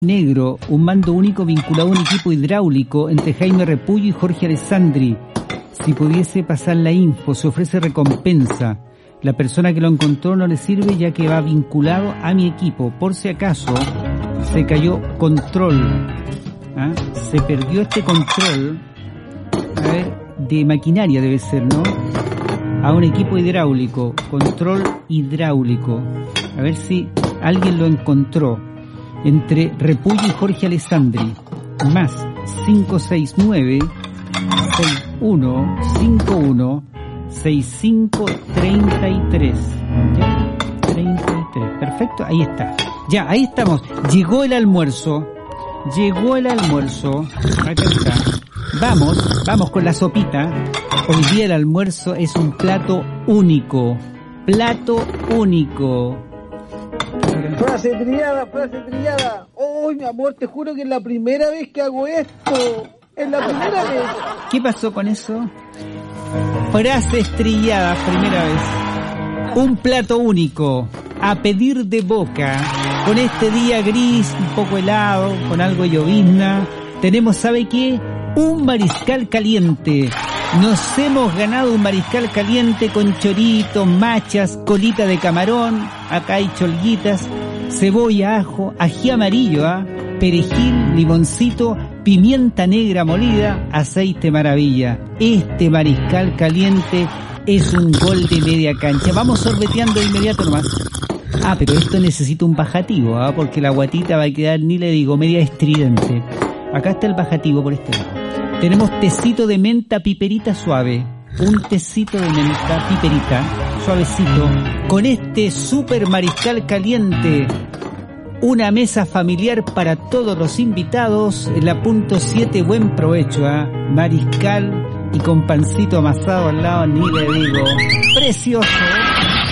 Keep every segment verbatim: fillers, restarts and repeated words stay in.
Negro, un mando único vinculado a un equipo hidráulico entre Jaime Repullo y Jorge Alessandri. Si pudiese pasar la info, se ofrece recompensa. La persona que lo encontró no le sirve ya que va vinculado a mi equipo. Por si acaso, se cayó control. ¿Ah? Se perdió este control. A ver, de maquinaria debe ser, ¿no? A un equipo hidráulico. Control hidráulico. A ver si alguien lo encontró. Entre Repullo y Jorge Alessandri, más cinco seis nueve, seis uno cinco uno, seis cinco tres tres. ¿Ya? treinta y tres, perfecto, ahí está. Ya, ahí estamos. Llegó el almuerzo. Llegó el almuerzo. Acá está. Vamos, vamos con la sopita. Hoy día el almuerzo es un plato único. Plato único. Frase trillada, frase trillada. ¡Oh, mi amor! Te juro que es la primera vez que hago esto. Es la primera vez. ¿Qué pasó con eso? Frases trilladas, primera vez. Un plato único, a pedir de boca. Con este día gris, un poco helado, con algo de llovizna. Tenemos, ¿sabe qué? Un mariscal caliente. Nos hemos ganado un mariscal caliente con choritos, machas, colita de camarón. Acá hay cholguitas, cebolla, ajo, ají amarillo, ¿ah? Perejil, limoncito, pimienta negra molida, aceite maravilla. Este mariscal caliente es un gol de media cancha. Vamos sorbeteando de inmediato nomás. Ah, pero esto necesita un bajativo, ¿ah? Porque la guatita va a quedar, ni le digo, media estridente. Acá está el bajativo por este lado. Tenemos tecito de menta piperita suave. Un tecito de menta piperita suavecito. Con este super mariscal caliente. Una mesa familiar para todos los invitados. La punto siete, buen provecho, ¿eh? Mariscal y con pancito amasado al lado, ni le digo. Precioso, ¿eh?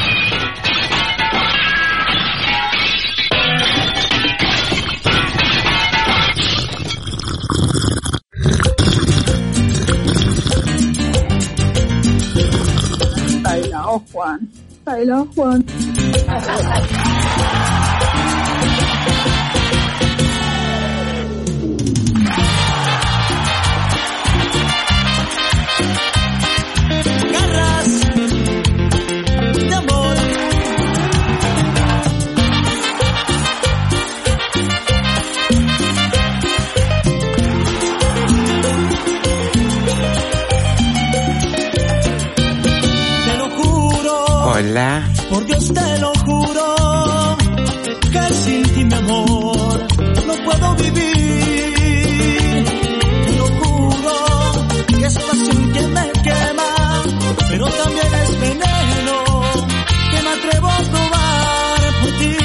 Baila, Juan. Baila, Juan. Hola. Por Dios te lo juro, que sin ti, mi amor, no puedo vivir. Te lo juro, que es pasión que me quema, pero también es veneno que me atrevo a probar por ti.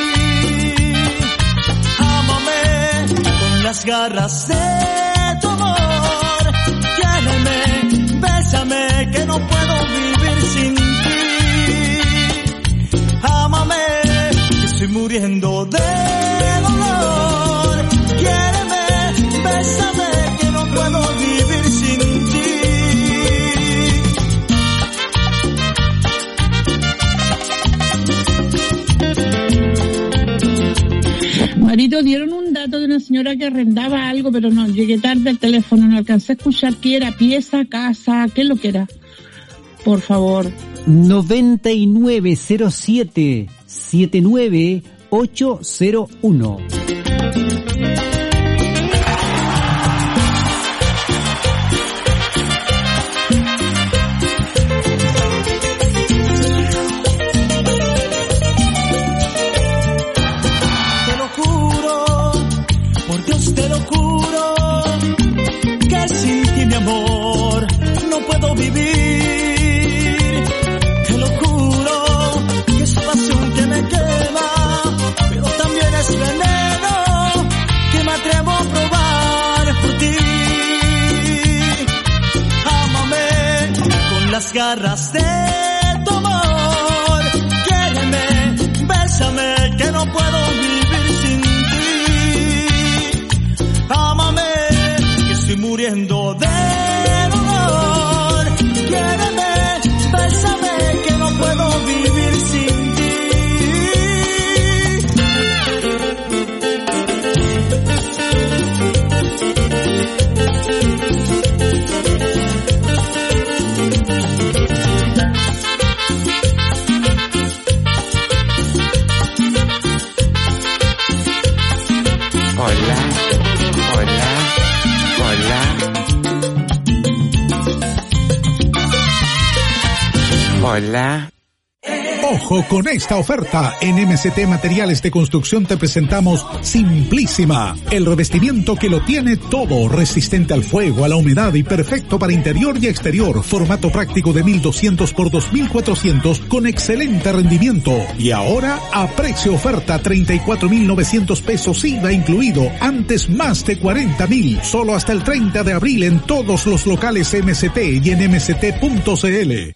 Ámame con las garras de tu amor, quiéreme, bésame, que no puedo vivir sin ti. Ámame, que estoy muriendo de dolor. Quiéreme, bésame, que no puedo vivir sin ti. Marito, dieron un dato de una señora que arrendaba algo, pero no, llegué tarde al teléfono, no alcancé a escuchar qué era, pieza, casa, qué es lo que era. Por favor. noventa y nueve cero siete setenta y nueve ocho cero uno. Te lo juro, por Dios te lo juro, que sin ti, mi amor, no puedo vivir. Que me quema, pero también es veneno que me atrevo a probar por ti. Ámame con las garras de tu amor, quiéreme, bésame, que no puedo vivir sin ti. Ámame, que estoy muriendo de dolor. Quiéreme, bésame, que no puedo vivir sin ti. Hola, hola, hola. Hola. Ojo con esta oferta. En M C T Materiales de Construcción te presentamos Simplísima, el revestimiento que lo tiene todo, resistente al fuego, a la humedad y perfecto para interior y exterior. Formato práctico de mil doscientos por dos mil cuatrocientos con excelente rendimiento. Y ahora a precio oferta treinta y cuatro mil novecientos pesos I V A incluido. Antes más de cuarenta mil. Solo hasta el treinta de abril en todos los locales M C T y en m c t punto c l.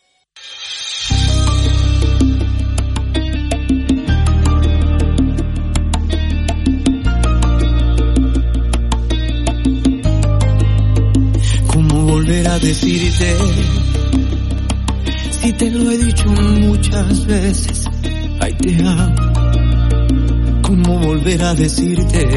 Volver a decirte, si te lo he dicho muchas veces, ay te amo. ¿Cómo volver a decirte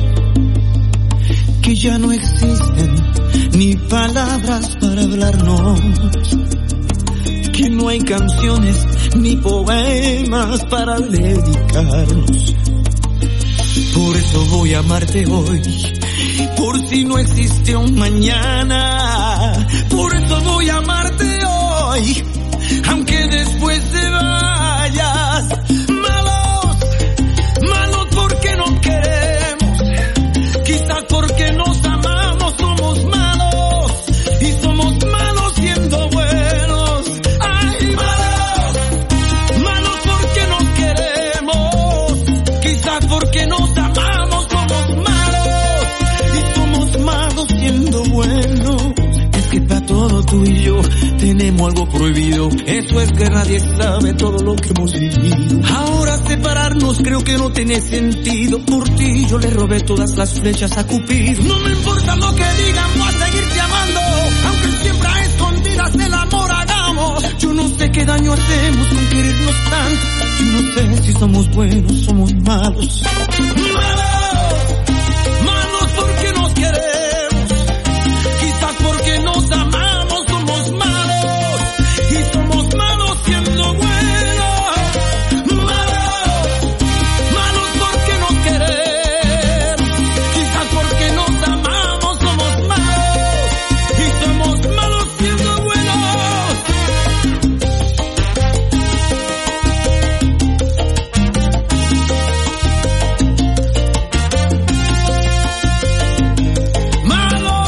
que ya no existen ni palabras para hablarnos, que no hay canciones ni poemas para dedicarnos? Por eso voy a amarte hoy, por si no existe un mañana. Por eso voy a amarte hoy, aunque después te vayas. Malos, malos porque no queremos, quizás porque nos amamos. Somos malos y somos malos siendo buenos. Ay, malos, malos porque no queremos, quizás porque nos amamos. Somos malos y somos malos siendo buenos. Es que para todo tú y yo tenemos algo prohibido. Eso es que nadie sabe todo lo que hemos vivido. Ahora separarnos creo que no tiene sentido. Por ti yo le robé todas las flechas a Cupido. No me importa lo que digan, voy a seguirte amando, aunque siempre a escondidas el amor hagamos. Yo no sé qué daño hacemos con querernos tanto. Yo no sé si somos buenos, somos malos. Malos, malos porque nos queremos, quizás porque nos amamos. Somos malos y somos malos siendo buenos. Malos, malos porque nos queremos, quizás porque nos amamos. Somos malos y somos malos siendo buenos. Malos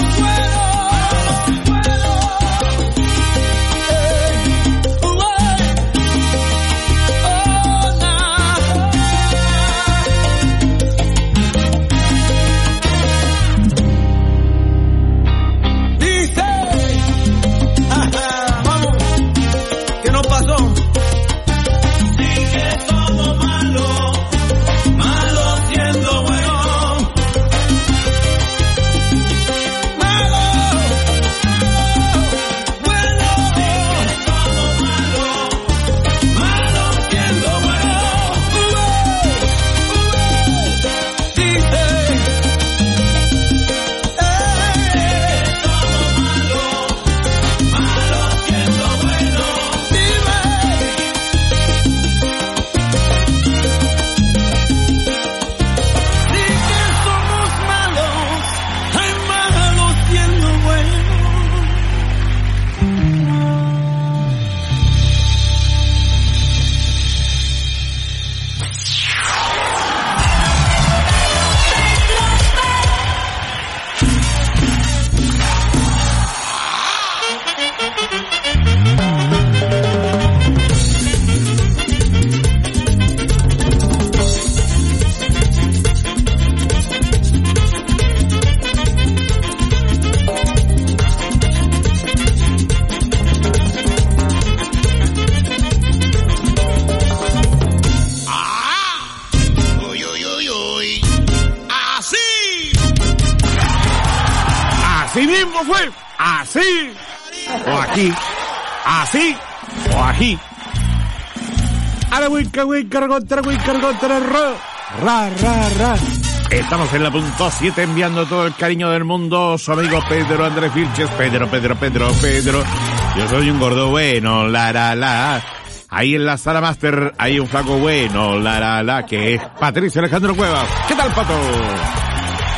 Así mismo fue, así, o aquí, así, o aquí. Ahora winca, winca, contra, winca, contra, ra, ra, ra, ra. Estamos en la punto siete enviando todo el cariño del mundo. Su amigo Pedro Andrés Vilches. Pedro, Pedro, Pedro, Pedro. Yo soy un gordo bueno, la, la, la. Ahí en la sala máster hay un flaco bueno, la, la, la, que es Patricio Alejandro Cuevas. ¿Qué tal, Pato?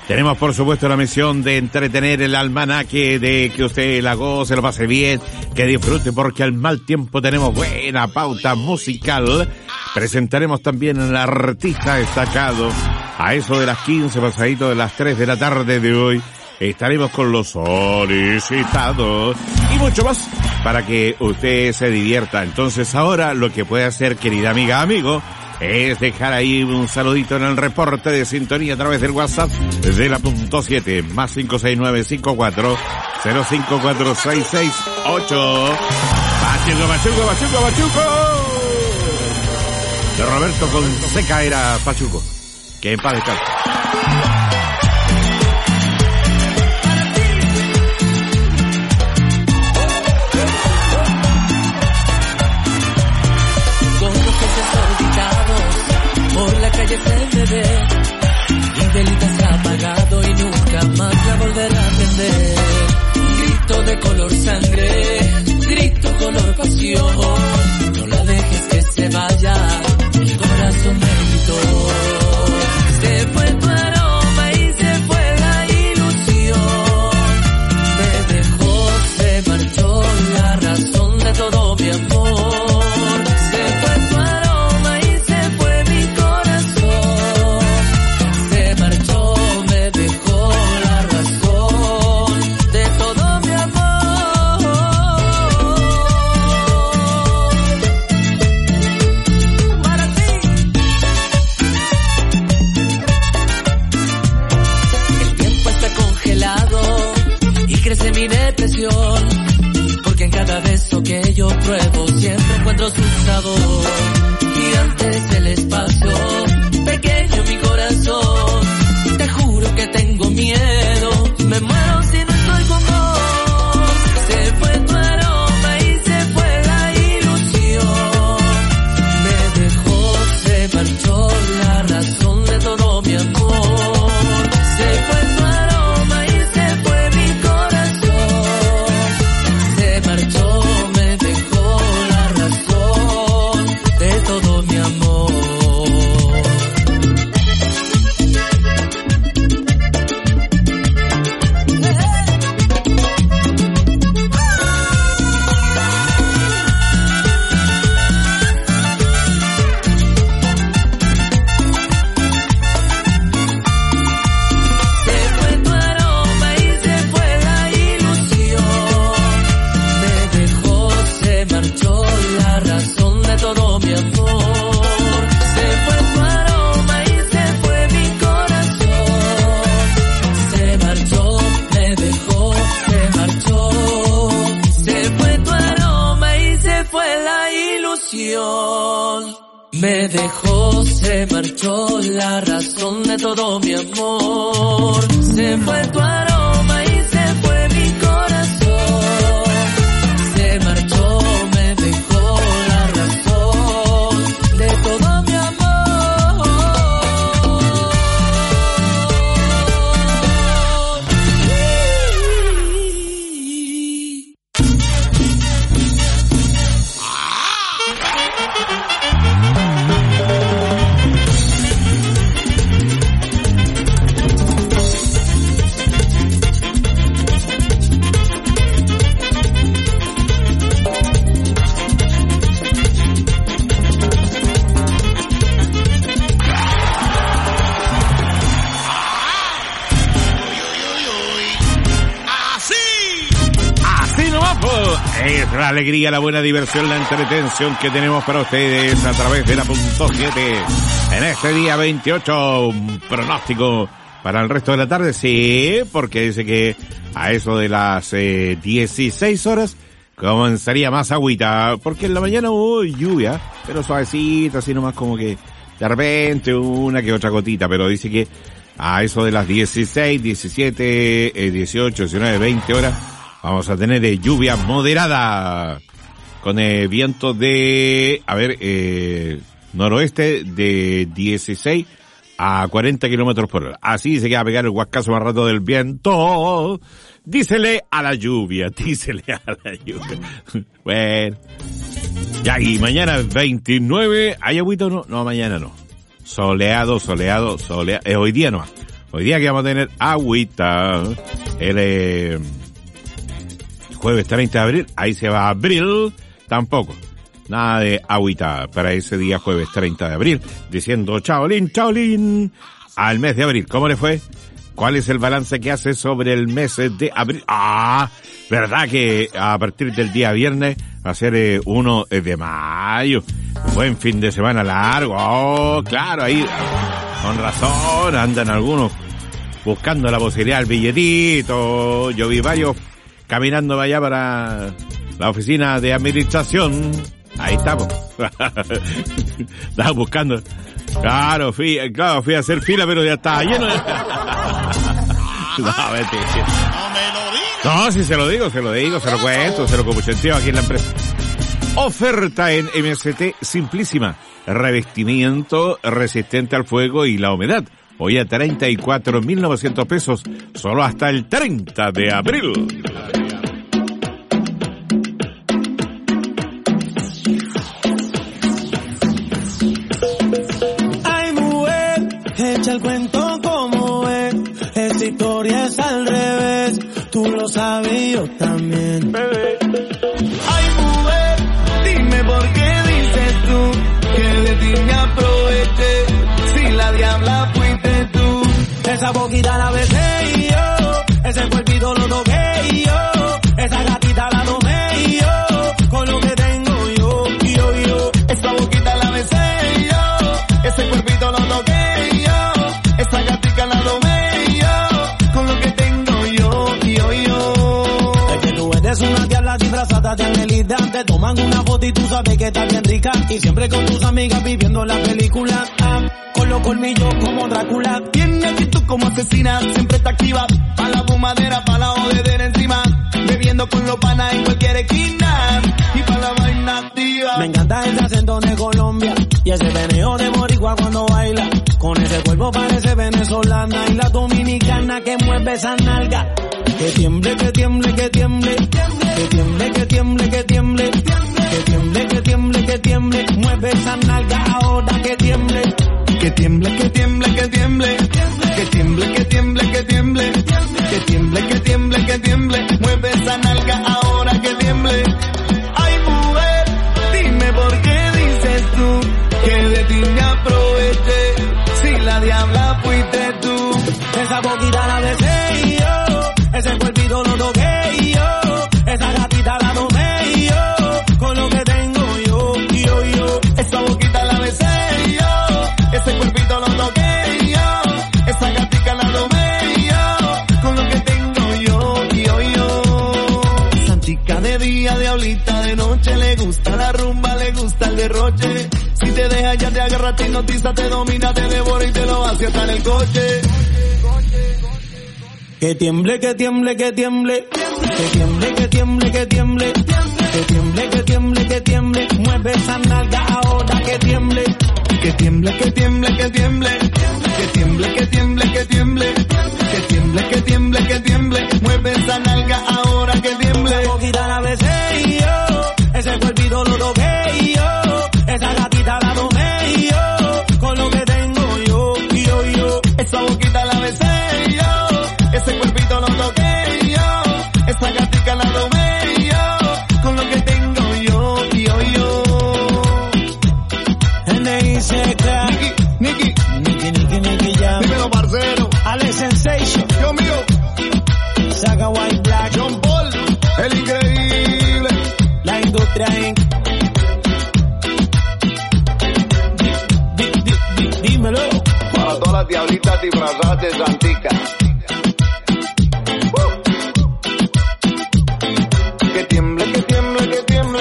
Tenemos, por supuesto, la misión de entretener el almanaque, de que usted la goce, lo pase bien, que disfrute, porque al mal tiempo tenemos buena pauta musical. Presentaremos también al artista destacado a eso de las quince, pasadito de las tres de la tarde de hoy. Estaremos con los solicitados y mucho más para que usted se divierta. Entonces ahora lo que puede hacer, querida amiga, amigo, es dejar ahí un saludito en el reporte de sintonía a través del WhatsApp de la punto siete, más cinco seis nueve cinco cuatro cero cinco cuatro seis seis ocho. Pachuco, Pachuco, Pachuco, Pachuco. De Roberto Fonseca era Pachuco. Que en paz descanse. Por la calle se me ve y velitas apagado y nunca más la volverá a prender. Grito de color sangre, grito color pasión. No la dejes que se vaya, mi corazón me gritó. Se fue tu aroma y se fue la ilusión. Me dejó, se marchó la razón de todo mi amor. Se fue tu aroma. Porque en cada beso que yo pruebo siempre encuentro su sabor. Gigante es el espacio, pequeño mi corazón. Te juro que tengo miedo, me muero si no estoy con vos. Se fue tu aroma y se fue la ilusión. Me dejó, se marchó la razón de todo mi amor. Se fue tu aroma y se fue mi corazón. Me dejó la razón de todo mi amor. Me dejó, se marchó la razón de todo mi amor. Se fue tu aroma y se fue mi corazón. Se marchó, me dejó la razón de todo mi amor. Es la alegría, la buena diversión, la entretención que tenemos para ustedes a través de la punto siete. En este día veintiocho, un pronóstico para el resto de la tarde, sí, porque dice que a eso de las eh, dieciséis horas comenzaría más agüita, porque en la mañana hubo lluvia, pero suavecita, así nomás como que de repente una que otra gotita, pero dice que a eso de las dieciséis, diecisiete, eh, dieciocho, diecinueve, veinte horas vamos a tener eh, lluvia moderada con eh, viento de, a ver, eh, noroeste de dieciséis a cuarenta kilómetros por hora. Así se queda a pegar el huascazo más rato del viento. Dísele a la lluvia, dísele a la lluvia. Bueno. Ya, y mañana veintinueve, ¿hay agüita o no? No, mañana no. Soleado, soleado, soleado. Eh, hoy día no. Hoy día que vamos a tener agüita. El eh, jueves treinta de abril, ahí se va abril, tampoco. Nada de agüita para ese día jueves treinta de abril, diciendo chaolín, chaolín, al mes de abril. ¿Cómo le fue? ¿Cuál es el balance que hace sobre el mes de abril? Ah, verdad que a partir del día viernes va a ser eh, uno de mayo. Buen fin de semana largo. Oh, claro, ahí con razón andan algunos buscando la posibilidad del billetito. Yo vi varios caminando allá para la oficina de administración. Ahí estamos. Estaba buscando. Claro, fui, claro, fui a hacer fila, pero ya estaba lleno. No, vete. No, si se lo digo, se lo digo, se lo cuento, se lo comuchenteo aquí en la empresa. Oferta en M S T Simplísima. Revestimiento resistente al fuego y la humedad. Hoy a treinta y cuatro mil novecientos pesos, solo hasta el treinta de abril. Ay, mujer, echa el cuento como es. Esta historia es al revés. Tú lo sabes y yo también. Bebé. Ay, mujer, dime por qué dices tú que de ti me aproveché. Si la diabla fuiste tú. Esa boquita la besé y yo. Ese cuerpito lo toqué y yo. Esa gatita la tomé y yo. Con lo que tengo yo, yo, yo. Esa boquita la besé y yo. Ese cuerpito lo toqué y yo. Esa gatita la tomé y yo. Con lo que tengo yo, yo, yo. Es que tú eres una diabla disfrazada de angelita. Te toman una foto y tú sabes que estás bien rica. Y siempre con tus amigas viviendo la película. Ah, con los colmillos como Drácula. Tiene actitud como asesina, siempre está activa. Pa' la fumadera, pa' la jodedera encima. Bebiendo con los panas en cualquier esquina. Y pa' la vaina activa. Me encanta ese acento de Colombia. Y ese veneo de boricua cuando baila. Con ese cuerpo parece venezolana. Y la dominicana que mueve esa nalga. Que tiemble, que tiemble, que tiemble. Que tiemble, que tiemble, que tiemble. Que tiemble, que tiemble, que tiemble. Mueve esa nalga ahora que tiemble. Que tiemble, que tiemble, que tiemble. Que tiemble, que tiemble, que tiemble. Que tiemble, que tiemble, que tiemble. Mueve esa nalga ahora que tiemble. Ay, mujer, dime por qué dices tú que de ti me aproveché. Si la diabla fuiste tú. Esa boquita la besé y yo. Ese cuerpito lo toqué y yo. Esa gatita la tomé y yo. Con lo que tengo yo, yo, yo. Esa boquita la besé y yo. Ese cuerpito lo toqué y yo. Esa gatita la tomé y yo. Con lo que tengo yo, yo, yo. Santica de día, diablita de noche. Le gusta la rumba, le gusta el derroche. Si te deja ya te agarra, te hipnotiza, te domina, te devora y te lo hace hasta en el coche. Que tiemble, que tiemble, que tiemble. Que tiemble, que tiemble, que tiemble. Que tiemble, que tiemble, que tiemble. Mueve esa nalga ahora que tiemble. Que tiemble, que tiemble, que tiemble. Que tiemble, que tiemble, que tiemble. Que tiemble, que tiemble, que tiemble. Mueve esa nalga ahora que tiemble. Esa boquita la besé y yo. Ese cuerpito lo toqué y yo. Esa gatita la tomé y yo. Con lo que tengo yo, yo, yo. Esa boquita la besé y yo. Ese cuerpito lo toqué y yo. Esa gatita la tomé y yo. Con lo que tengo yo, yo, yo. N I C K Nicky, Nicky, Nicky, Nicky, Nicky, ya. Dímelo, parcero. Alex Sensation. Yo mío. Saga White Black. John Paul. El increíble. La industria Inc. Di, di, di, di, dímelo. Para todas las diablitas disfrazadas de Santica. Que tiemble, que tiemble, que tiemble.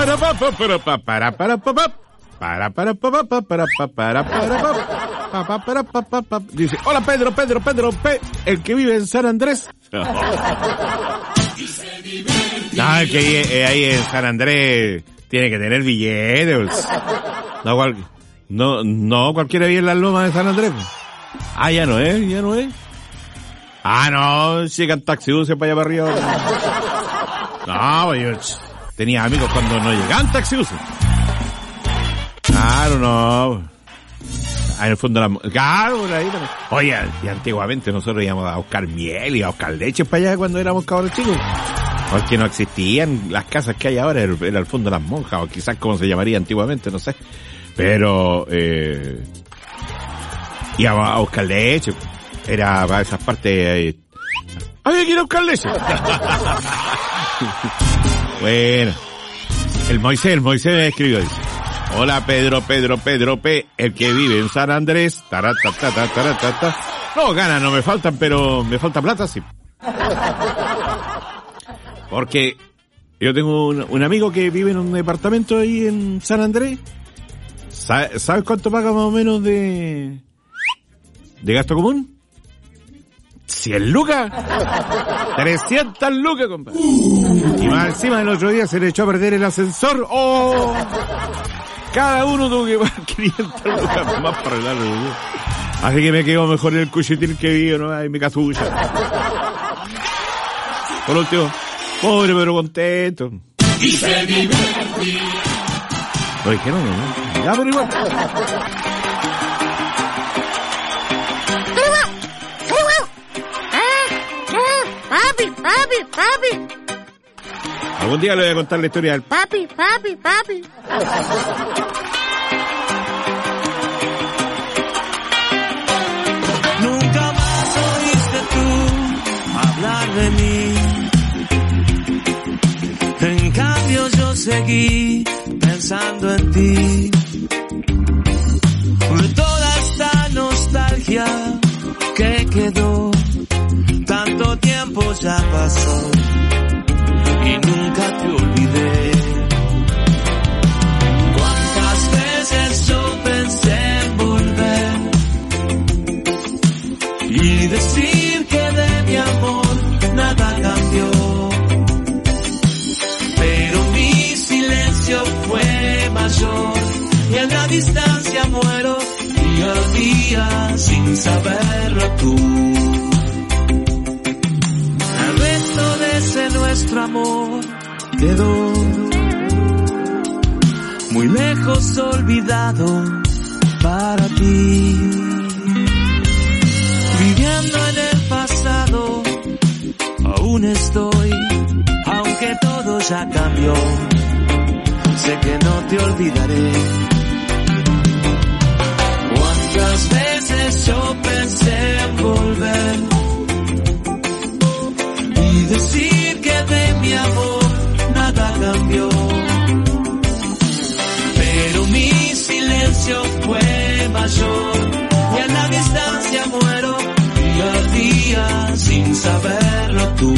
para para para para para para para para para para para para para para dice, hola Pedro, Pedro, Pedro, P, el que vive en San Andrés. No, el que vive ahí en San Andrés tiene que tener billetes. No, cual, no, no cualquiera vive en las lomas de San Andrés. Ah, ya no es, ya no es. Ah, no, llegan taxibús para allá para arriba. No, yo tenía amigos cuando no llegaban taxibús. Claro, no. Ah, en el fondo de la... Claro, por ahí también. Oye, y antiguamente nosotros íbamos a buscar miel y a buscar leche para allá cuando éramos cabros chicos. Porque no existían las casas que hay ahora, era el fondo de las monjas, o quizás como se llamaría antiguamente, no sé. Pero, eh... íbamos a buscar leche. Era para esas partes... Eh... Había que ir a buscar leche. Bueno. El Moisés, el Moisés me escribió, dice. Hola Pedro, Pedro, Pedro P, el que vive en San Andrés. Tarata, tarata, tarata. No, ganas no me faltan, pero me falta plata, sí. Porque yo tengo un, un amigo que vive en un departamento ahí en San Andrés. ¿Sabes cuánto paga más o menos de, de gasto común? cien lucas. trescientas lucas, compadre. Y más encima el otro día se le echó a perder el ascensor. ¡Oh! Cada uno tuvo que pagar quinientas lucas más para arreglarlo. Así que me quedo mejor en el cuchitil que vivo, ¿no? Ahí mi casucha. Por último, pobre pero contento. Y se divertí. Lo dijeron, ¿no? Ya, pero igual. Papi, papi, papi. Algún día le voy a contar la historia del papi, papi, papi. Nunca más oíste tú hablar de mí. En cambio yo seguí pensando en ti. De toda esta nostalgia que quedó, tanto tiempo ya pasó y nunca te olvidé. Cuántas veces yo pensé en volver y decir que de mi amor nada cambió, pero mi silencio fue mayor y en la distancia muero día a día sin saberlo tú. Ese nuestro amor quedó muy lejos, olvidado para ti. Viviendo en el pasado, aún estoy, aunque todo ya cambió. Sé que no te olvidaré. Cuántas veces yo pensé en volver y decir que de mi amor nada cambió, pero mi silencio fue mayor y en la distancia muero día a día sin saberlo tú.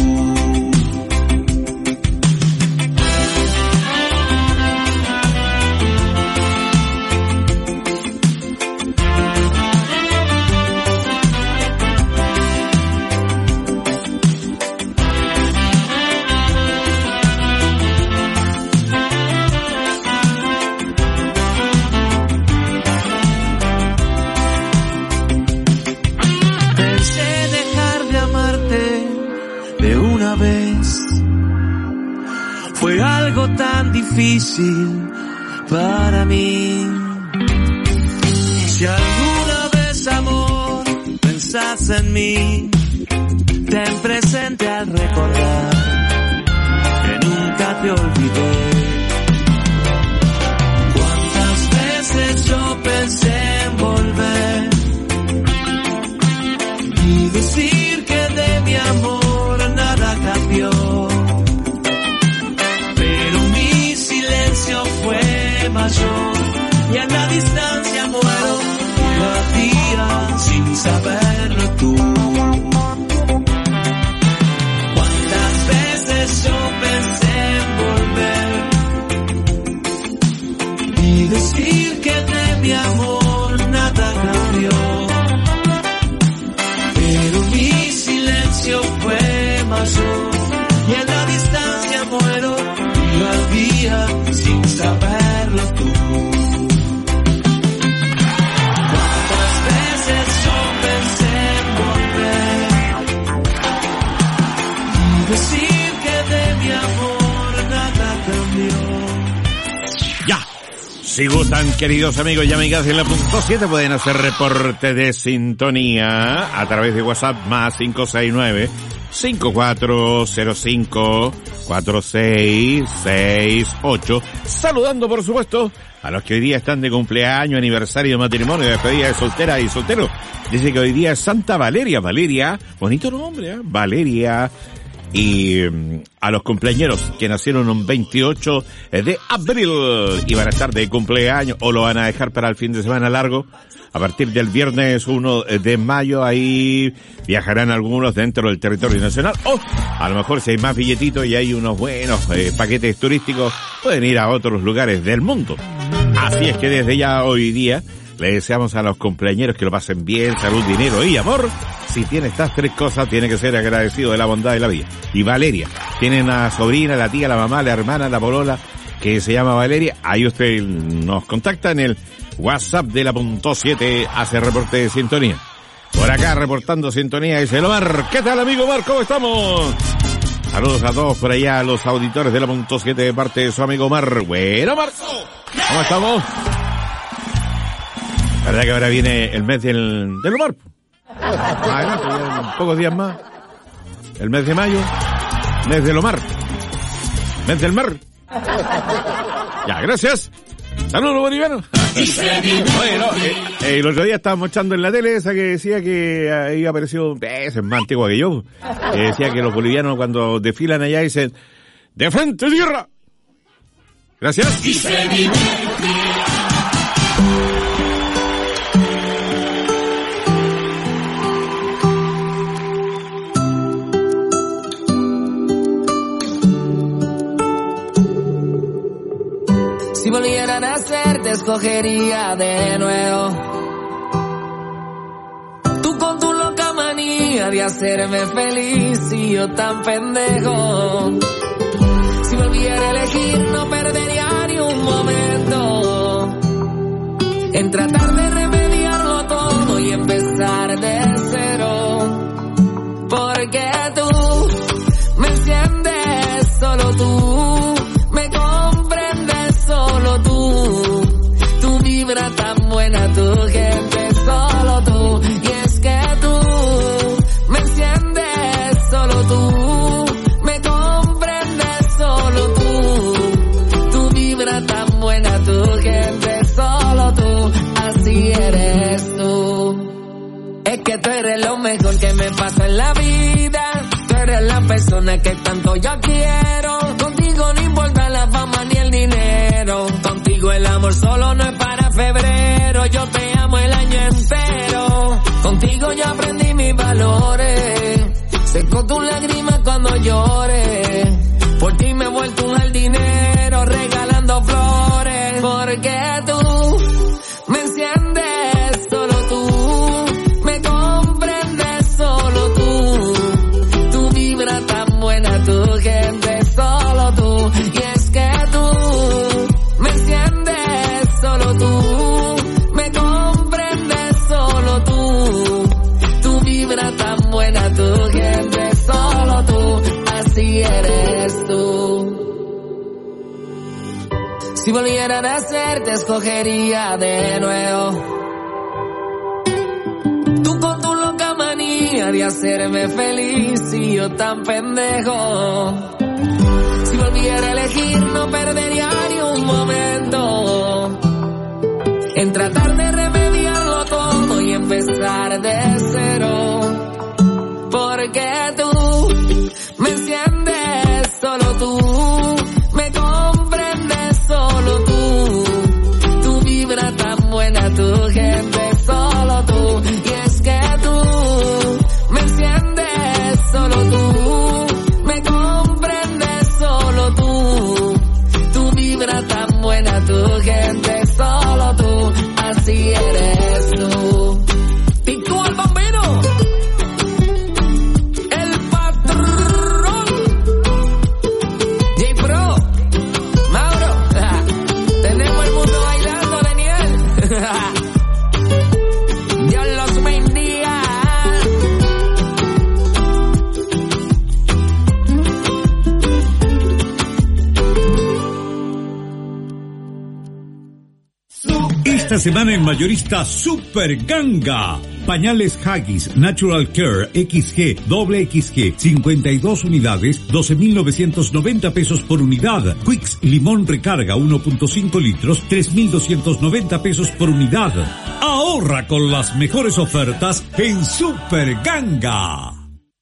Fue algo tan difícil para mí. Si alguna vez, amor, pensás en mí, ten presente al recordar que nunca te olvidé. Cuántas veces yo pensé en volver y decir que de mi amor nada cambió, fue mayor y en la distancia muero día a día sin saberlo tú. Cuántas veces yo pensé en volver Si gustan, queridos amigos y amigas, en la punto siete pueden hacer reporte de sintonía a través de WhatsApp más cinco seis nueve, cinco cuatro cero cinco, cuatro seis seis ocho. Saludando, por supuesto, a los que hoy día están de cumpleaños, aniversario, matrimonio, despedida de soltera y soltero. Dice que hoy día es Santa Valeria. Valeria, bonito nombre, ¿eh? Valeria. Y um, a los cumpleañeros que nacieron un veintiocho de abril y van a estar de cumpleaños o lo van a dejar para el fin de semana largo. A partir del viernes uno de mayo ahí viajarán algunos dentro del territorio nacional, o a lo mejor si hay más billetitos y hay unos buenos eh, paquetes turísticos, pueden ir a otros lugares del mundo. Así es que desde ya hoy día le deseamos a los cumpleañeros que lo pasen bien, salud, dinero y amor. Si tiene estas tres cosas, tiene que ser agradecido de la bondad de la vida. Y Valeria, tiene una sobrina, la tía, la mamá, la hermana, la polola, que se llama Valeria. Ahí usted nos contacta en el WhatsApp de la punto siete, hace reporte de sintonía. Por acá reportando sintonía dice el Omar. ¿Qué tal, amigo Omar? ¿Cómo estamos? Saludos a todos por allá, a los auditores de la punto siete de parte de su amigo Omar. Bueno, Omar, ¿cómo estamos? ¿Verdad que ahora viene el mes del, del Omar? Adelante, en pocos días más. El mes de mayo, mes del Omar, mes del mar. Ya, gracias. Saludos, bolivianos. Bueno, eh, eh, el otro día estábamos echando en la tele esa que decía que ahí apareció, eh, esa es más antigua que yo, que decía que los bolivianos cuando desfilan allá dicen, ¡de frente tierra! Gracias. Si volviera a nacer, te escogería de nuevo. Tú con tu loca manía de hacerme feliz y yo tan pendejo. Si volviera a elegir, no perdería ni un momento en tratar de remediarlo todo y empezar de cero. Porque tú me enciendes, solo tú. Solo tú, tu vibra tan buena, tu gente, solo tú. Y es que tú me enciendes, solo tú, me comprendes, solo tú. Tu vibra tan buena, tu gente, solo tú. Así eres tú. Es que tú eres lo mejor que me pasa en la vida. Tú eres la persona que tanto yo quiero. Contigo no importa la fama ni el dinero. Contigo el amor solo no es para febrero. Yo te amo el año entero. Contigo yo aprendí mis valores. Seco tus lágrimas cuando llores. Por ti me he vuelto un jardinero regalando flores. Porque tú me enciendes, solo tú. Me comprendes, solo tú. Tu vibra tan buena, tu gente, solo tú. Y es que tú me enciendes, solo tú. Me comprendes, solo tú. Tu vibra tan buena, tu gente, solo tú. Así eres tú. Si volviera a nacer, te escogería de nuevo. Tú con tu loca manía de hacerme feliz y yo tan pendejo. Si volviera a elegir, no perdería ni un momento en tratar de remediarlo todo y empezar de cero. Porque tú me enciendes, solo tú. Me comprendes, solo tú. Tu vibra tan buena, tu gente, solo tú. Y es que tú me enciendes, solo tú. Me comprendes, solo tú. Tu vibra tan buena, tu gente, solo tú. Así Esta semana en mayorista Super Ganga. Pañales Huggies Natural Care X G, doble X G, cincuenta y dos unidades, doce mil novecientos noventa pesos por unidad. Quicks Limón Recarga uno punto cinco litros, tres mil doscientos noventa pesos por unidad. Ahorra con las mejores ofertas en Super Ganga.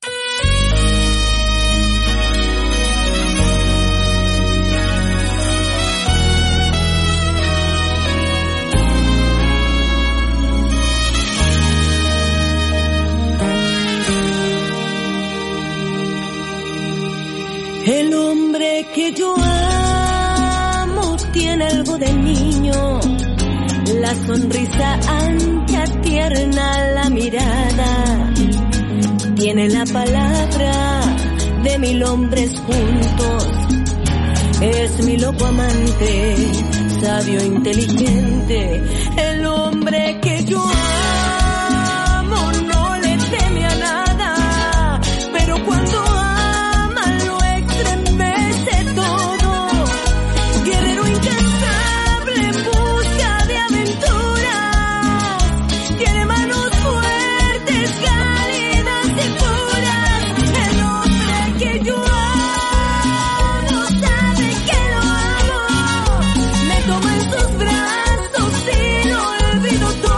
El hombre que yo amo tiene algo de niño, la sonrisa ancha, tierna, la mirada, tiene la palabra de mil hombres juntos, es mi loco amante, sabio, inteligente, el hombre que yo amo no le teme a nada, pero cuando toma en sus brazos y no olvido todo.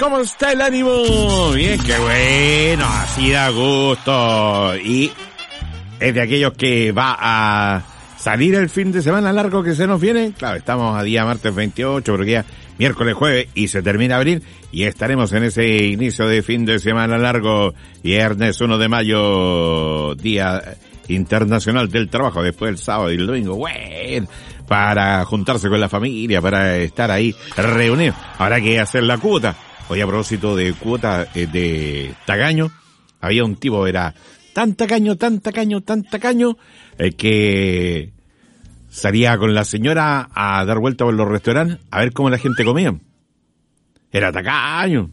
¿Cómo está el ánimo? Bien, qué bueno, así da gusto. Y es de aquellos que va a salir el fin de semana largo que se nos viene. Claro, estamos a día martes veintiocho, porque ya miércoles, jueves y se termina abril. Y estaremos en ese inicio de fin de semana largo, viernes uno de mayo, Día Internacional del Trabajo, después el sábado y el domingo. Bueno, para juntarse con la familia, para estar ahí reunidos. Habrá que hacer la cuota. Hoy a propósito de cuota eh, de tacaño, había un tipo, era tan tacaño, tan tacaño, tan tacaño, eh, que salía con la señora a dar vuelta por los restaurantes a ver cómo la gente comía. Era tacaño.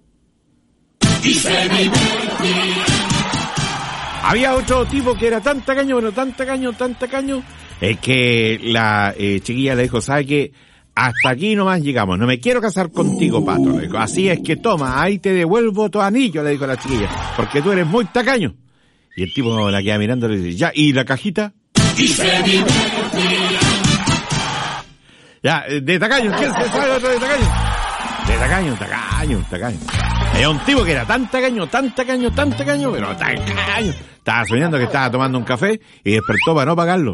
Había otro tipo que era tan tacaño, pero tan tacaño, tan tacaño, eh, que la eh, chiquilla le dijo, ¿sabe qué? Hasta aquí nomás llegamos, no me quiero casar contigo, Pato. Le dijo, así es que toma, ahí te devuelvo tu anillo, le dijo la chiquilla, porque tú eres muy tacaño. Y el tipo la queda mirando y le dice, ya, ¿y la cajita? Ya, de tacaño, ¿quién se sabe otro de tacaño? De tacaño, tacaño, tacaño. Había un tipo que era tan tacaño, tan tacaño, tan tacaño, pero tacaño. Estaba soñando que estaba tomando un café y despertó para no pagarlo.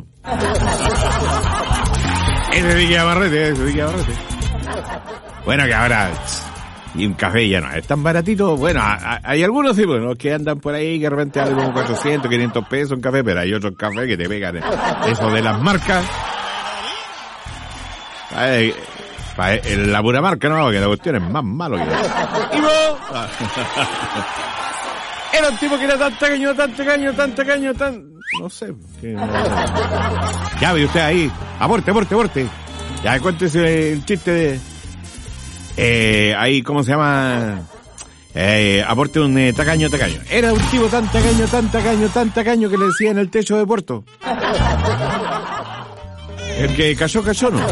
Ese Vicky Abarrete, ese Vicky Abarrete. Bueno, que ahora, y un café ya no es tan baratito. Bueno, hay algunos sí, bueno, que andan por ahí que de repente hay como cuatrocientos, quinientos pesos un café, pero hay otros cafés que te pegan eso de las marcas. Ay, la pura marca no, que la cuestión es más malo que y vos. Era un tipo que era tan tacaño, tan tacaño, tan tacaño, tan... No sé. Que no... Ya ve usted ahí. Aporte, aporte, aporte. Ya cuéntese el chiste de... Eh, ahí, ¿cómo se llama? Eh, aporte un eh, tacaño, tacaño. Era un tipo tan tacaño, tan tacaño, tan tacaño que le decía en el techo de Puerto. El que cayó, cayó, ¿no?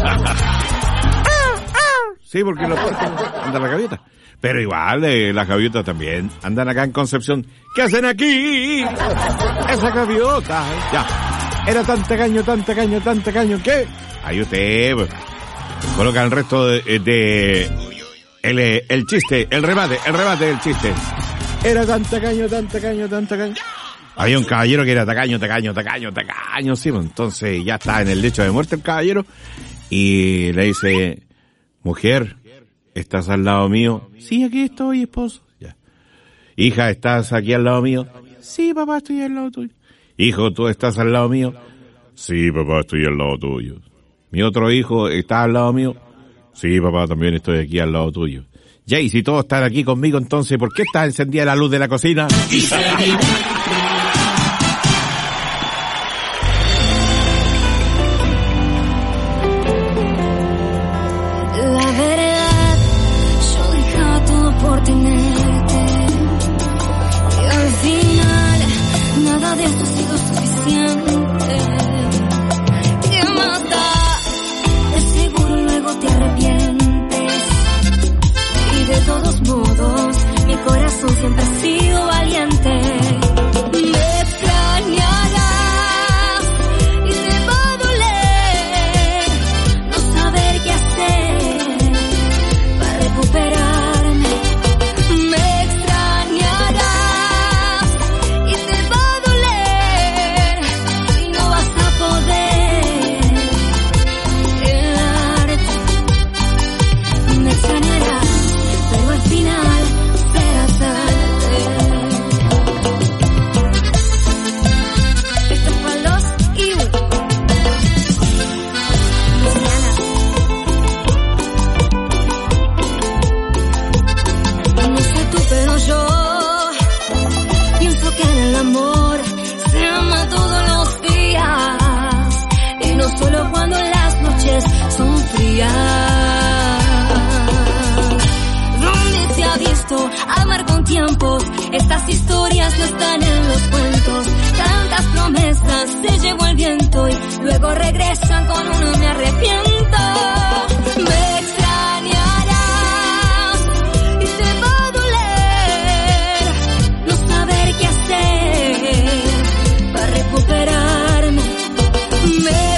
Sí, porque los puertos andan la gaviota. Pero igual, eh, las gaviotas también andan acá en Concepción. ¿Qué hacen aquí? Esa gaviota. Ya. Era tan tacaño, tan tacaño, tan tacaño que... Ahí usted pues, coloca el resto de... de el, el chiste, el remate, el remate del chiste. Era tan tacaño, tan tacaño, tan tacaño. Había un caballero que era tacaño, tacaño, tacaño, tacaño, sí, pues, entonces ya está en el lecho de muerte el caballero y le dice, mujer, ¿estás al lado mío? Sí, aquí estoy, esposo. Ya. Hija, ¿estás aquí al lado mío? Sí, papá, estoy al lado tuyo. Hijo, ¿tú estás al lado mío? Sí, papá, estoy al lado tuyo. Mi otro hijo, ¿está al lado mío? Sí, papá, también estoy aquí al lado tuyo. Ya, y si todos están aquí conmigo, entonces, ¿por qué está encendida la luz de la cocina? Siempre he sido valiente. Me extrañarás y te va a doler no saber qué hacer para recuperarme. Me extrañarás y te va a doler y no vas a poder quedarte. Me extrañarás, pero al final será tarde. Solo cuando las noches son frías. ¿Dónde se ha visto amar con tiempos? Estas historias no están en los cuentos. Tantas promesas se llevó el viento y luego regresan con uno me arrepiento. Me extrañarás y te va a doler no saber qué hacer para recuperarme. Me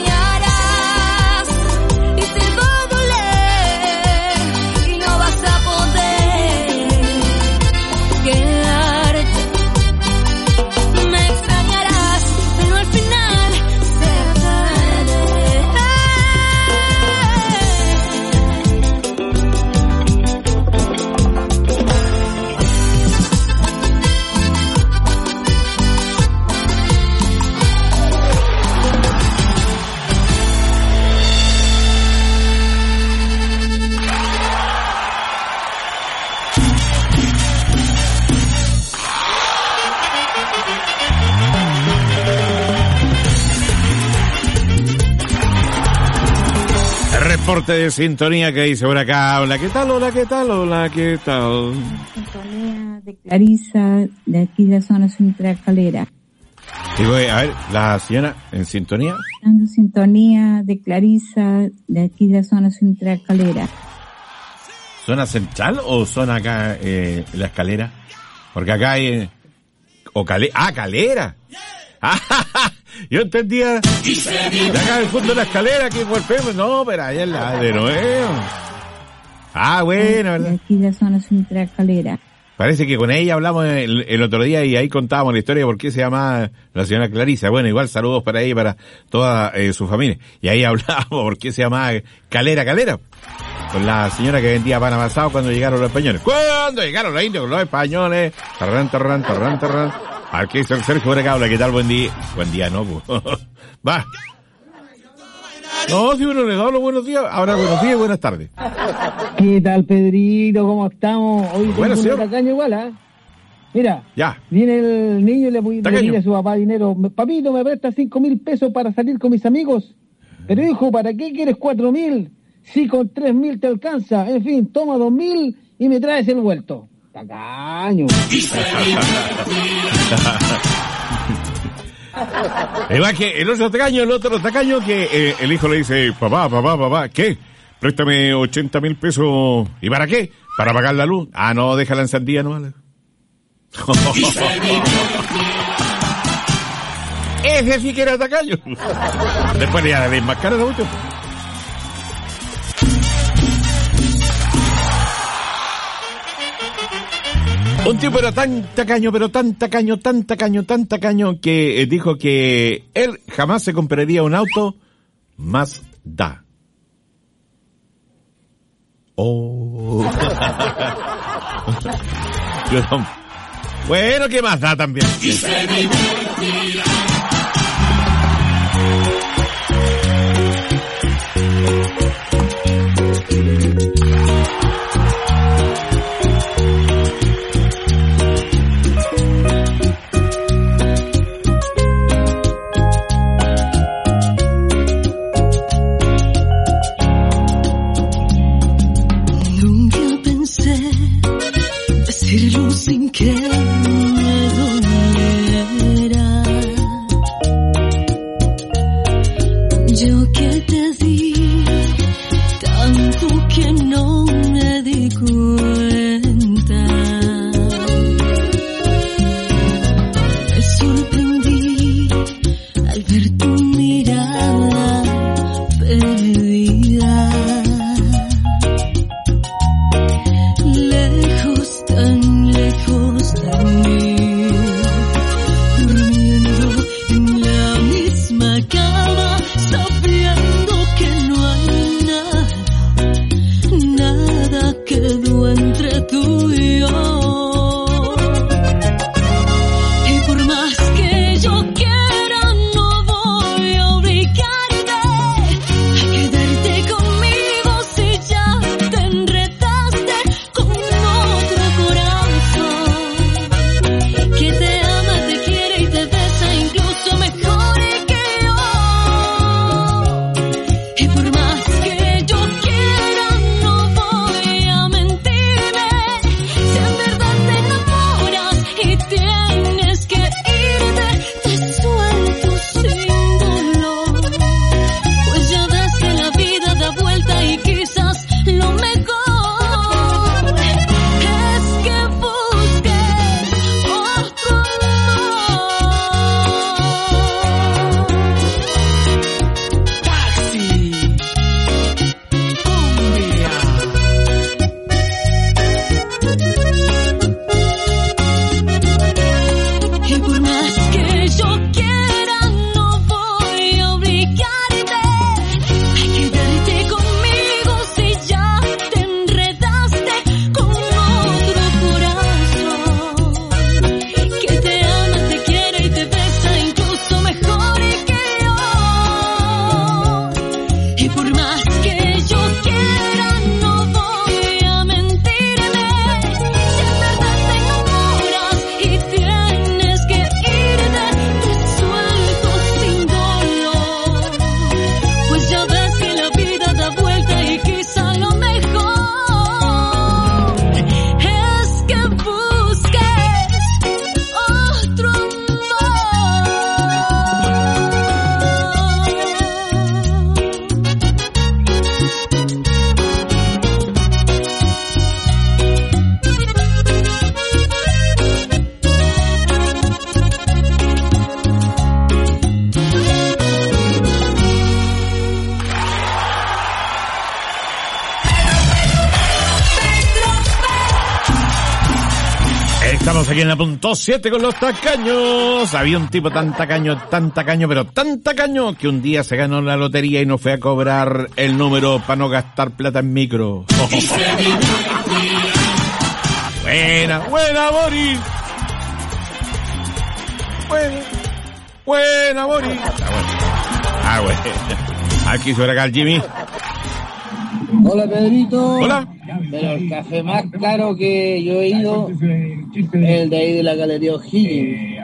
extrañarás y te va a doler y no vas a poder transporte de sintonía que dice por acá. Hola, ¿qué tal? Hola, ¿qué tal? Hola, ¿qué tal? Sintonía de Clarisa, de aquí de la zona Central Calera. Digo, a ver, la señora en sintonía. Dando sintonía de Clarisa, de aquí de la zona Central Calera. ¿Zona central o zona acá, eh, la escalera? Porque acá hay... O cale, ah, calera. Yo entendía de acá del fondo de la escalera que golpeemos. No, pero allá es la de nuevo. Ah, bueno, ¿verdad? De aquí de la zona Central Calera. Parece que con ella hablamos el, el otro día y ahí contábamos la historia de por qué se llamaba la señora Clarisa. Bueno, igual saludos para ella y para toda eh, su familia. Y ahí hablábamos por qué se llamaba Calera Calera. Con la señora que vendía pan amasado cuando llegaron los españoles. ¿Cuándo llegaron los indios con los españoles? Tarran, tarran, tarran, tarran. Aquí está el Sergio Brecabla. ¿Qué tal? Buen día. Buen día, no, pues. Va. No, si uno le da los buenos días, ahora buenos días y buenas tardes. ¿Qué tal, Pedrito? ¿Cómo estamos? Hoy tengo Bueno, un señor. tacaño igual, ¿ah? ¿eh? Mira, ya. Viene el niño y le, le pide a su papá dinero. Papito, ¿me presta cinco mil pesos para salir con mis amigos? Pero hijo, ¿para qué quieres cuatro mil? Si con tres mil te alcanza. En fin, toma dos mil y me traes el vuelto. Tacaño. Igual que el otro tacaño, el otro tacaño que eh, el hijo le dice, papá, papá, papá, ¿qué? Préstame ochenta mil pesos. ¿Y para qué? Para pagar la luz. Ah, no, déjala en sandía, no vale. Ese sí que era tacaño. Después ya la desmascara la mucho. Un tipo era tan tacaño, pero tan tacaño, tan tacaño, tan tacaño, que eh, dijo que él jamás se compraría un auto Mazda. Oh. Yo no. Bueno, ¿qué más da también? Sin que me doliera, yo que te di tanto que no me di cuenta, me sorprendí al ver tu mirada perdida, lejos tan lejos de mí. Estamos aquí en la punto siete con los tacaños. Había un tipo tan tacaño, tan tacaño, pero tan tacaño que un día se ganó la lotería y no fue a cobrar el número para no gastar plata en micro. Oh. Buena, buena, Boris. Buena, buena, Boris. Ah, bueno. Aquí sobre acá el Jimmy. Hola, Pedrito. Hola. Pero el café más caro que yo he ido es el de ahí de la Galería O'Higgins.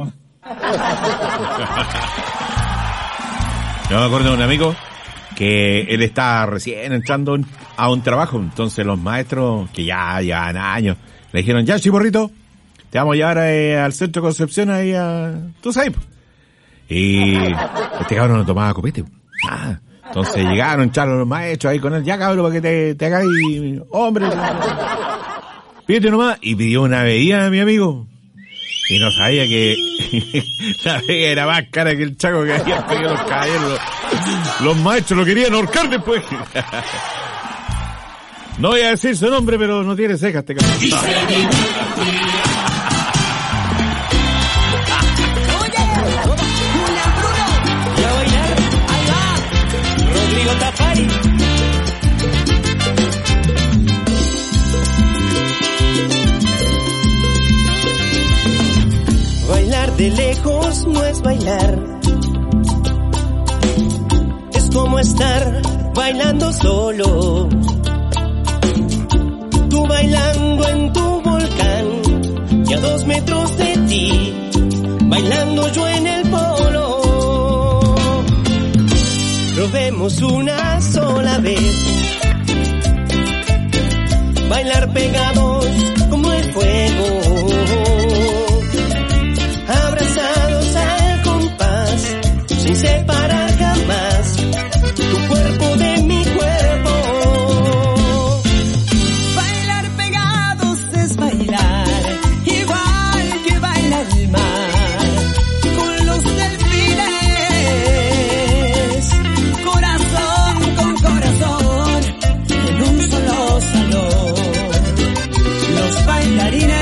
Yo me acuerdo de un amigo que él está recién entrando a un trabajo, entonces los maestros, que ya llevan años, le dijeron, ya, chiborrito, te vamos a llevar eh, al centro de Concepción ahí a... tú sabes. Y este cabrón no tomaba copete. Ah, entonces llegaron, echaron los maestros ahí con él, ya cabrón, para que te, te hagáis hombre. Pídete nomás. Y pidió una bebida a mi amigo. Y no sabía que la bebida era más cara que el chaco que había pedido los caballeros. Los, los maestros lo querían ahorcar después. No voy a decir su nombre, pero no tiene cejas este cabrón. Tafari. Bailar de lejos no es bailar, es como estar bailando solo. Tú bailando en tu volcán y a dos metros de ti, bailando yo en el polo. Probemos una sola vez bailar pegados como el fuego, abrazados al compás, sin separar jamás tu cuerpo de mi cuerpo. Bailar pegados es bailar igual que baila el mar con los delfines. Bailarines,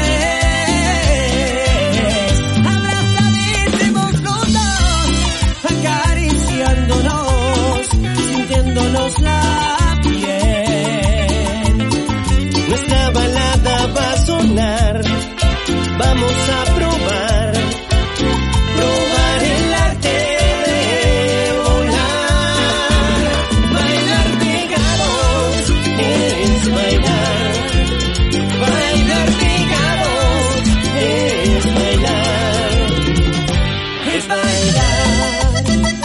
abrazadísimos los dos, acariciándonos, sintiéndonos la piel. Nuestra balada va a sonar, vamos a probar, probar el arte de volar. Bailar pegados es bailar. Bailar pegados es bailar, es bailar.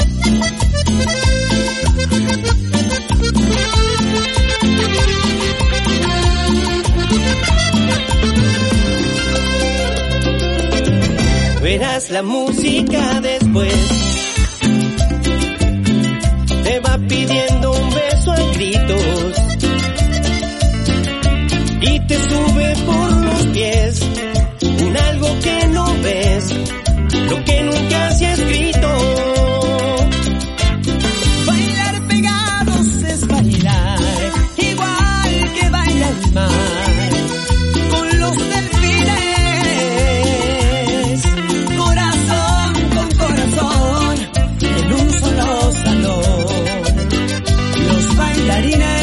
Verás la música después, te va pidiendo un beso a gritos y te sube por los pies un algo que no ves, lo que nunca se ha escrito. Bailar pegados es bailar igual que baila el mar con los delfines, corazón con corazón en un solo salón. Los bailarines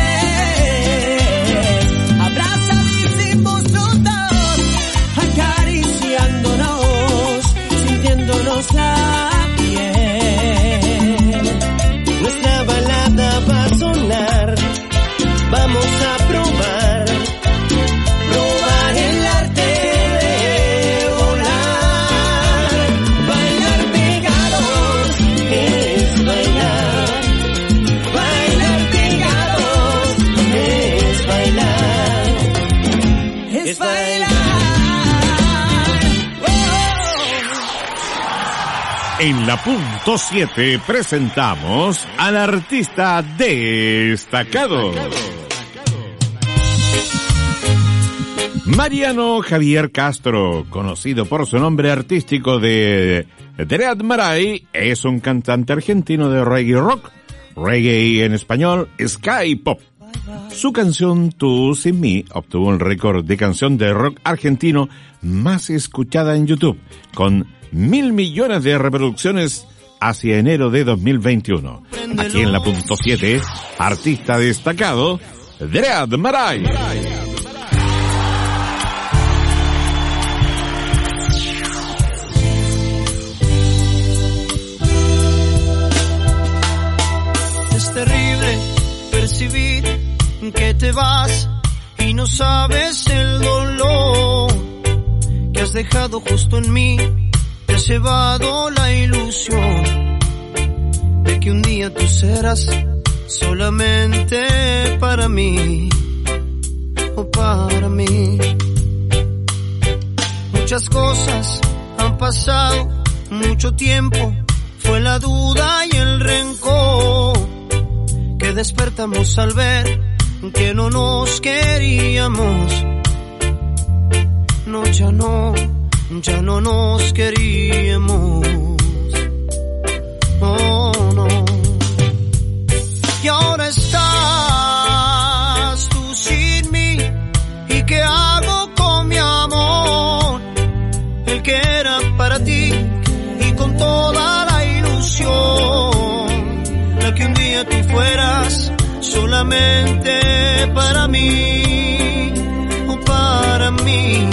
la piel. Nuestra balada va a sonar, vamos a probar, probar el arte de volar. Bailar pegados es bailar, bailar pegados es bailar, es bailar. En la punto siete presentamos al artista destacado. Mariano Javier Castro, conocido por su nombre artístico de Dread Marai, es un cantante argentino de reggae rock, reggae en español, ska y pop. Su canción Tú Sin Mí obtuvo el récord de canción de rock argentino más escuchada en YouTube, con mil millones de reproducciones hacia enero de dos mil veintiuno. Aquí en la punto siete, artista destacado, Dread Marai. Es terrible percibir que te vas y no sabes el dolor que has dejado justo en mí. Te has llevado la ilusión de que un día tú serás solamente para mí, o para mí. Muchas cosas han pasado, mucho tiempo, fue la duda y el rencor que despertamos al ver que no nos queríamos. No, ya no, ya no nos queríamos. Oh, no. Y ahora estás tú sin mí. ¿Y qué hago con mi amor? El que era para ti y con toda la ilusión, la que un día tú fueras solamente para mí, o para mí.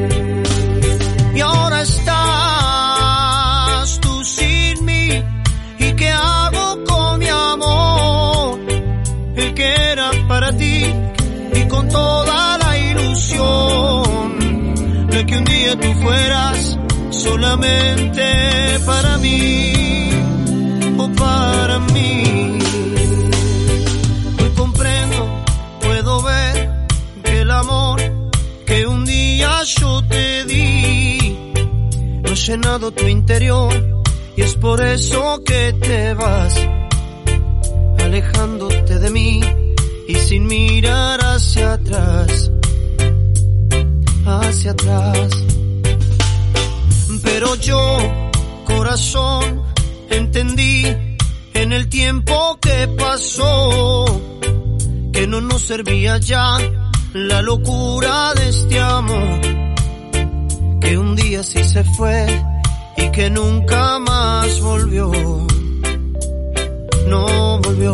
Y ahora estás tú sin mí. ¿Y qué hago con mi amor? El que era para ti y con toda la ilusión, de que un día tú fueras solamente para mí, o para mí. Hoy comprendo, puedo ver que el amor que un día yo te di no ha llenado tu interior, y es por eso que te vas alejándote de mí y sin mirar hacia atrás, hacia atrás. Pero yo, corazón, entendí en el tiempo que pasó que no nos servía ya la locura de este amor, que un día sí se fue y que nunca más volvió, no volvió.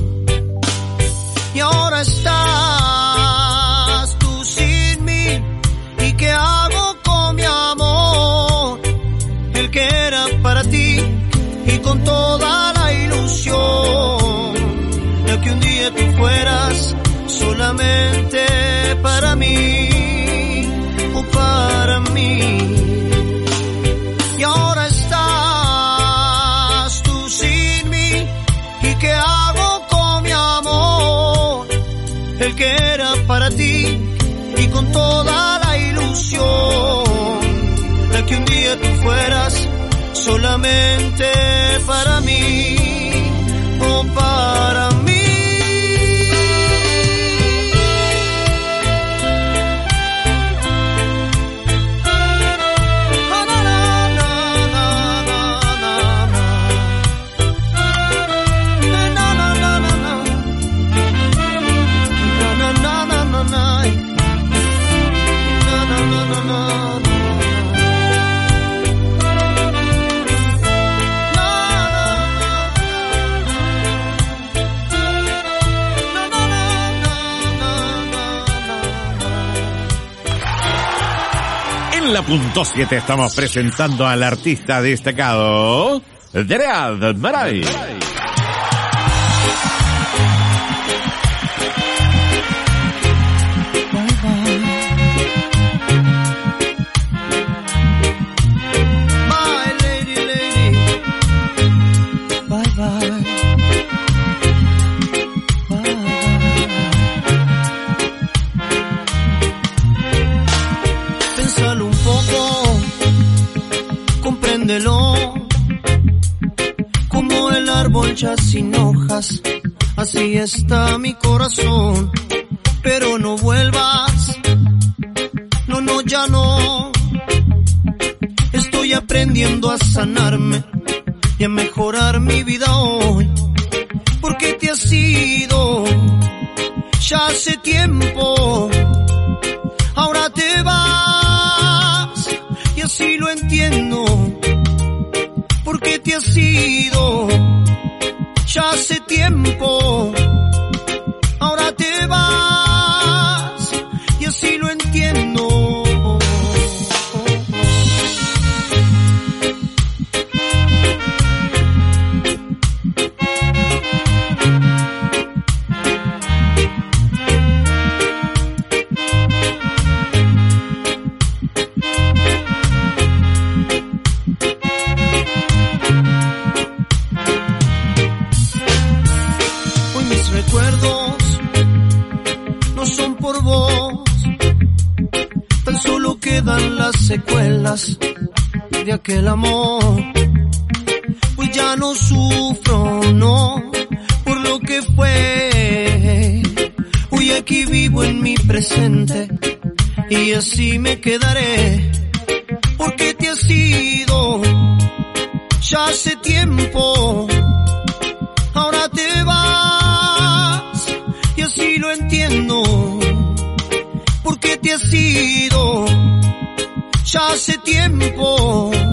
Y ahora estás tú sin mí. ¿Y qué hago con mi amor? El que era para ti y con toda la ilusión, la que un día tú fueras solamente para mí, o para mí. Y ahora estás tú sin mí. ¿Y qué hago con mi amor? El que era para ti y con toda la ilusión, la que un día tú fueras solamente para mí, o para mí. En la punto siete estamos presentando al artista destacado, Dread Marai. Como el árbol ya sin hojas, así está mi corazón. Pero no vuelvas, no, no, ya no. Estoy aprendiendo a sanarme y a mejorar mi vida hoy, porque te has ido ya hace tiempo. Ahora te vas y así lo entiendo. ¿Por qué te has ido? Ya hace tiempo. Ahora te vas y así lo entiendo. Las secuelas de aquel amor, pues ya no sufro, no, por lo que fue. Hoy aquí vivo en mi presente y así me quedaré, porque te has ido ya hace tiempo. Ahora te vas y así lo entiendo, porque te has ido ya hace tiempo.